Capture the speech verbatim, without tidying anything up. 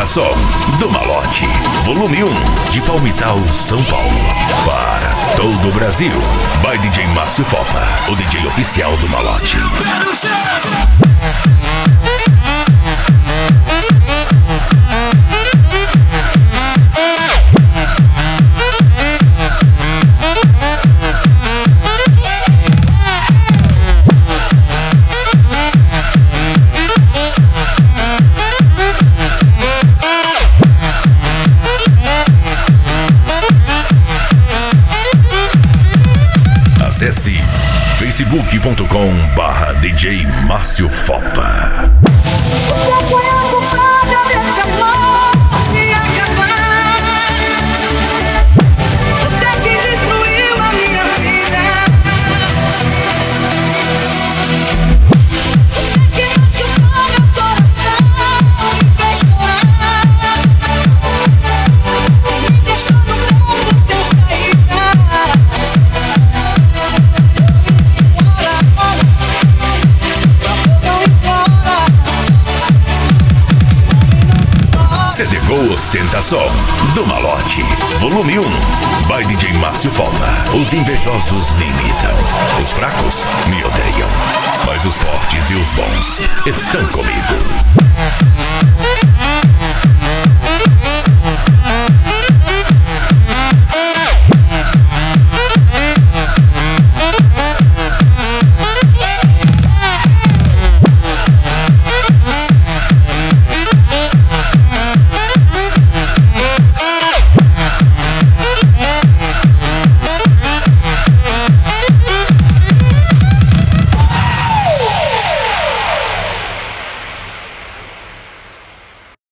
Ostentação do Malote, volume um, de Palmital, São Paulo, para todo o Brasil, by D J Márcio Fopa, o D J oficial do Malote. Acesse facebook ponto com barra D J Márcio Fopa. C D Ostentação do Malote, volume um, by D J Márcio Fopa. Os invejosos me imitam, os fracos me odeiam, mas os fortes e os bons estão comigo.